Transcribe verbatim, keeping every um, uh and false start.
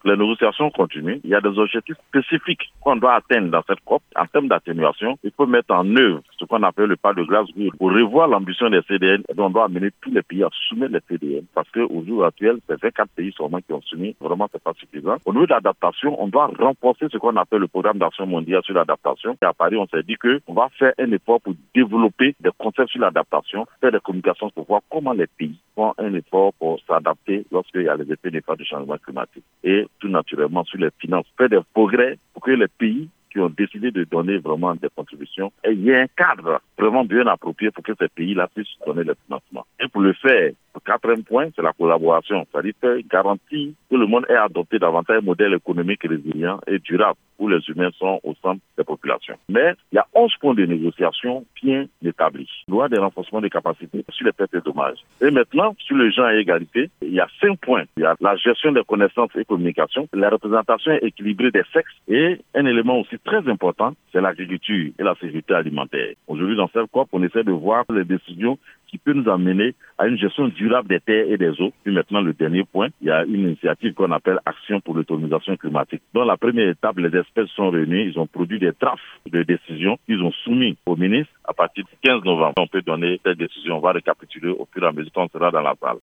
les négociations continuent. Il y a des objectifs spécifiques qu'on doit atteindre dans cette COP. En termes d'atténuation, il faut mettre en œuvre ce qu'on appelle le pas de Glasgow pour revoir l'ambition des C D N. Et on doit amener tous les pays à soumettre les C D N parce qu'au jour actuel, c'est vingt-quatre pays seulement qui ont soumis. Vraiment, c'est pas suffisant. Au niveau de l'adaptation, on doit renforcer ce qu'on appelle le programme d'action mondial sur l'adaptation. Et à Paris, on s'est dit qu'on va faire un effort pour développer des concepts sur l'adaptation, faire des communications pour voir comment les pays font un effort pour s'adapter lorsqu'il y a les effets néfastes du changement climatique. Et tout naturellement, sur les finances, faire des progrès pour que les pays qui ont décidé de donner vraiment des contributions, et il y a un cadre vraiment bien approprié pour que ces pays-là puissent donner le financement. Et pour le faire, le quatrième point, c'est la collaboration. C'est-à-dire garantir que le monde ait adopté davantage un modèle économique résilient et durable où les humains sont au centre des populations. Mais il y a onze points de négociation bien établis. Loi des renforcements des capacités sur les pertes et dommages. Et maintenant, sur le genre et égalité, il y a cinq points. Il y a la gestion des connaissances et communications, la représentation équilibrée des sexes et un élément aussi très important, c'est l'agriculture et la sécurité alimentaire. Aujourd'hui, dans cette COP, on essaie de voir les décisions qui peut nous amener à une gestion durable des terres et des eaux. Puis maintenant, le dernier point, il y a une initiative qu'on appelle Action pour l'autonomisation climatique. Dans la première étape, les experts sont réunis, ils ont produit des drafts de décisions qu'ils ont soumis au ministre. À partir du quinze novembre, on peut donner cette décision, on va récapituler au fur et à mesure qu'on sera dans la salle.